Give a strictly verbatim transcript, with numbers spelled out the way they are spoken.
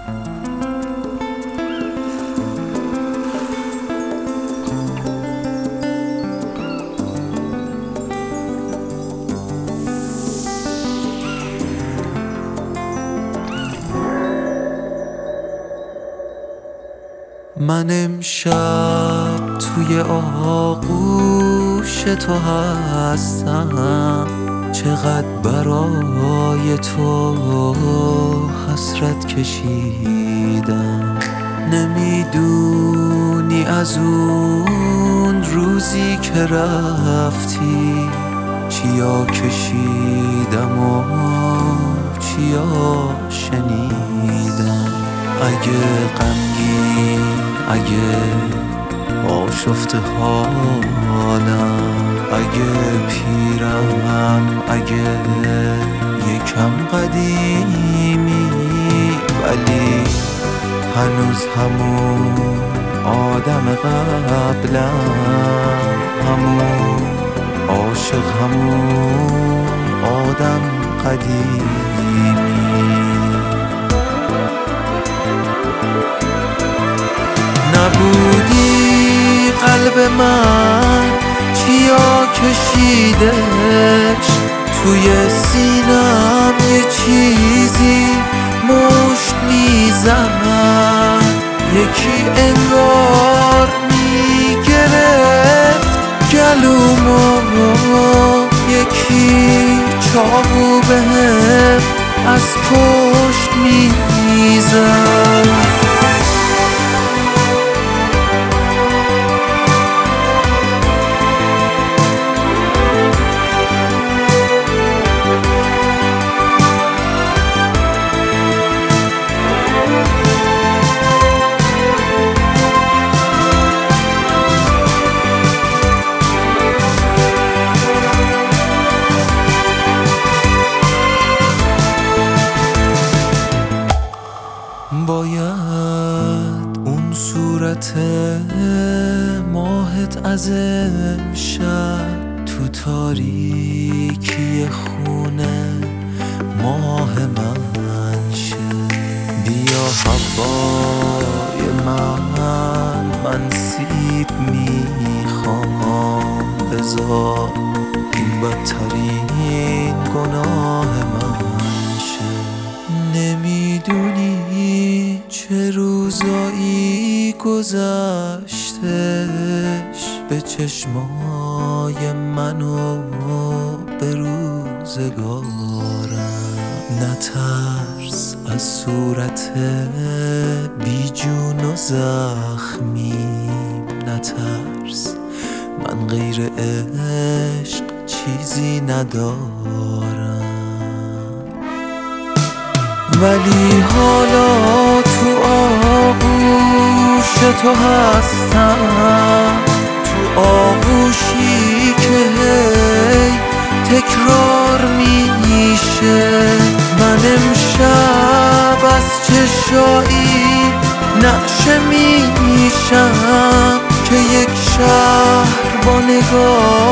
من امشب توی آغوش تو هستم، چقدر برای تو حسرت کشیدم. نمیدونی از اون روزی که رفتی چیا کشیدم و چیا شنیدم. اگه غمگین، اگه آشفته حالم، اگه پیرم، اگه یکم قدیمی، ولی هنوز همون آدم قبلم، همون عاشق، همون آدم قدیمی. نبودی قلب من چیا کشیدش، توی سینم یه چیزی مشت میزد. یکی انگار میگرفت گلومو، یکی چاقو بهم از پشت میزد. باید اون صورت ماهت از امشب تو تاریکی خونه ماه من شه. بیا هوای من، من سیب میخوام، بذار این بدترین گناه من شه. نمیدونی چه روزایی گذشتش به چشمای منو به روزگارم. نترس از صورت بی جون و زخمیم، نترس من غیر عشق چیزی ندارم. ولی حالا تو آغوش تو هستم، تو آغوشی که هی تکرار میشه. من امشب از چشایی نقشه میشم که یک شهر با نگاه